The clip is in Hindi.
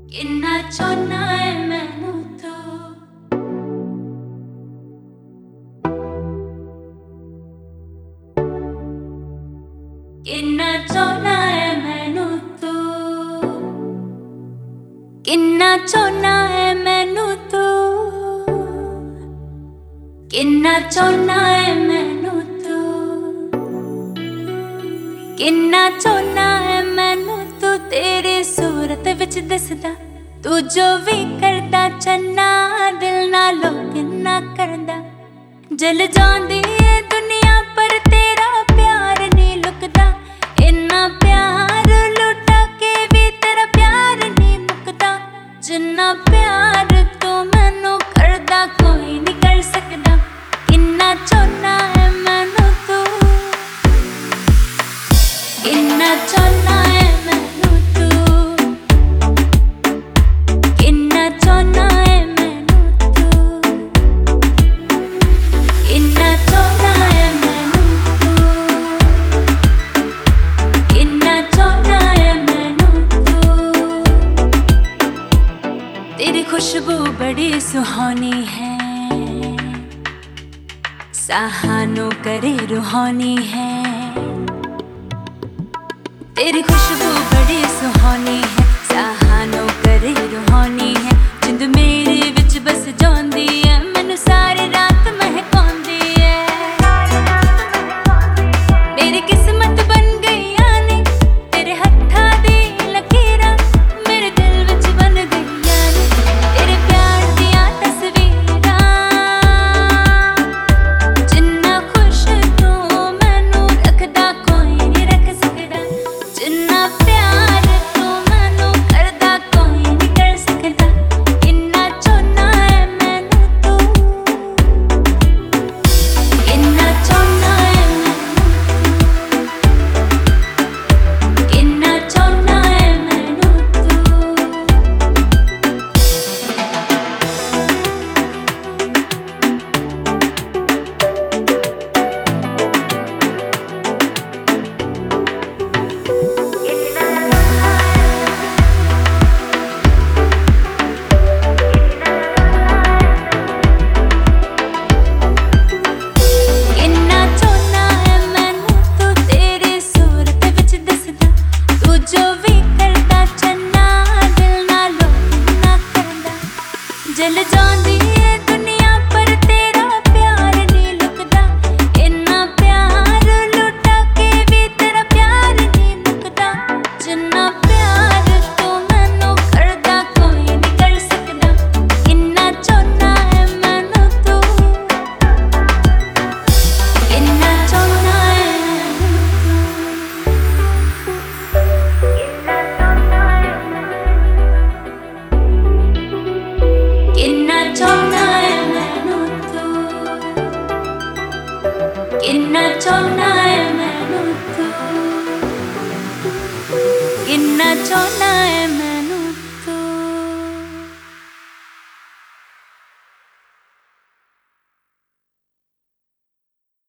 किन्ना चाहना है मैनू तू, किन्ना चाहना है मैनू तू, किन्ना चाहना है मैनू तू, किन्ना चाहना है मैनू तू, किन्ना चाहना है मैनू तू। तेरी सूरत विच दिसदा तू जो भी करदा, चन्ना दिल नालों किन्ना करदा। जल जांदी है दुनिया पर तेरा प्यार नहीं लुकदा, इन्ना प्यार लुटा के भी तेरा प्यार नहीं मुकदा। जिन्ना प्यार तू मैनू करदा कोई नहीं कर सकदा। किन्ना चाहना है मैनू तू, किन्ना चाहना है मैनू तू, किन्ना चाहना है मैनू तू, किन्ना चाहना है मैनू तू, किन्ना चाहना है मैनू तू। तेरी खुशबू बड़ी सुहानी है, साहानों करे रूहानी है। तेरी खुशबू बड़ी सुहानी है, साहानों करे रूहानी है। जिंद मेरे विच बस जांदी है, मैनू सारी रात महकांदी है। मेरी किस्मत बन गईयां ने तेरे हत्थां दी लकीरां, मेरे दिल विच बन गईयां ने तेरे प्यार दियां तस्वीरां। जिन्ना खुश तू मैनू रखदा कोई नहीं रख सकदा, जिन्ना प्यार तू मैनू करदा कोई नहीं कर सकदा। किन्ना चाहना है मैनू तू, किन्ना चाहना है मैनू तू, किन्ना चाहना है मैनू तू। किन्ना चाहना है मैनू तू, तेरी सूरत विच दिसदा तू जो भी करदा, चन्ना दिल नालों किन्ना करदा। जल जांदी है दुनिया पर तेरा प्यार नहीं लुकदा, इन्ना प्यार लुटा के भी तेरा प्यार नहीं मुकदा। जिन्ना प्यार तू मैनू करदा कोई नहीं कर सकदा। किन्ना चाहना है मैनू तू, किन्ना चाहना है मैनू तू, किन्ना चाहना है मैनू तू, किन्ना चाहना है मैनू तू, किन्ना चाहना है मैनू